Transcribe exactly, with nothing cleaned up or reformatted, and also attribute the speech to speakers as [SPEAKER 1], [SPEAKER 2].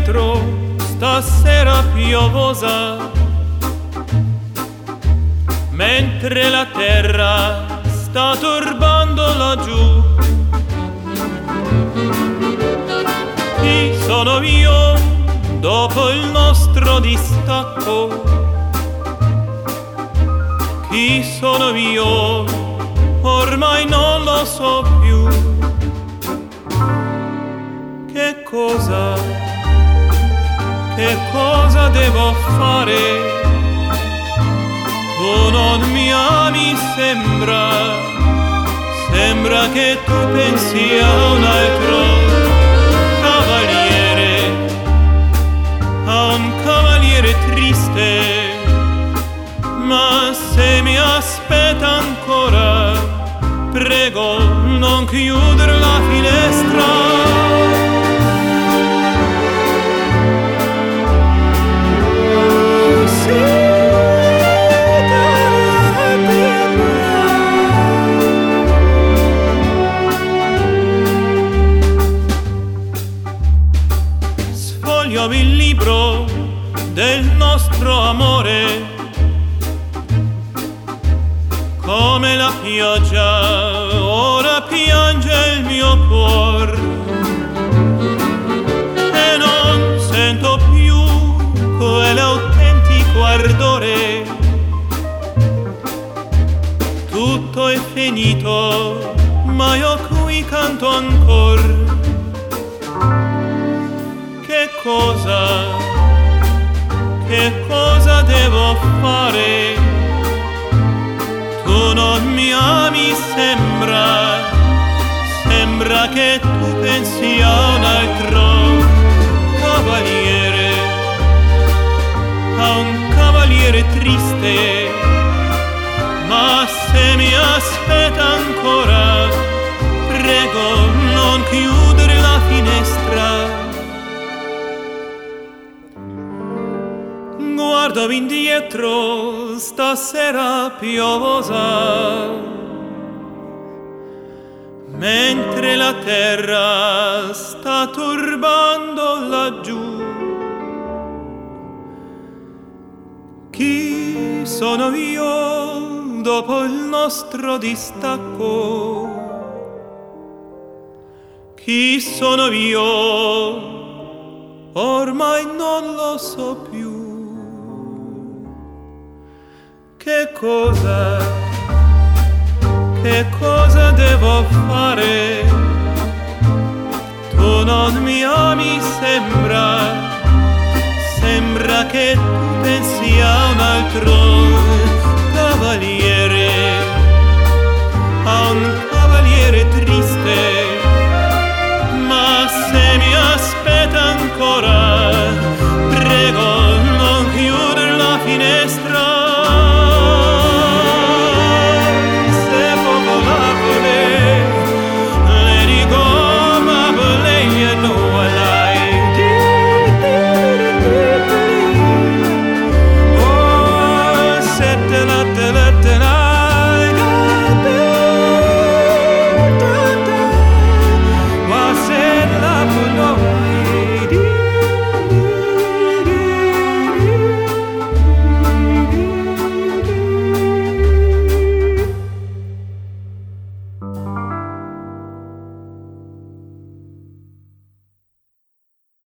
[SPEAKER 1] indietro stasera piovosa, mentre la terra sta turbando laggiù. Chi sono io dopo il nostro distacco? Chi sono io? Ormai non lo so più. Che cosa, che cosa devo fare? Tu non mi ami, sembra, sembra che tu pensi a un altro cavaliere, a un cavaliere triste. Ma se mi aspetta ancora, prego non chiudere la finestra. Sfoglio il libro del nostro amore, come la pioggia ora piange il mio cuore, e non sento più quell'autentico ardore. Tutto è finito, ma io qui canto ancora. Che cosa, che cosa devo fare? Tu non mi ami, sembra, sembra che tu pensi a un altro cavaliere, a un cavaliere triste. Ma se mi aspetta ancora, prego non chiudere la finestra. Guardo indietro stasera piovosa, mentre la terra sta turbando laggiù. Chi sono io dopo il nostro distacco? Chi sono io? Ormai non lo so più. Che cosa, che cosa devo fare? Tu non mi ami, sembra, sembra che tu pensi a un altro cavaliere, a un cavaliere triste. Ma se mi aspetta ancora, prego non chiudere la finestra.
[SPEAKER 2] Thank you.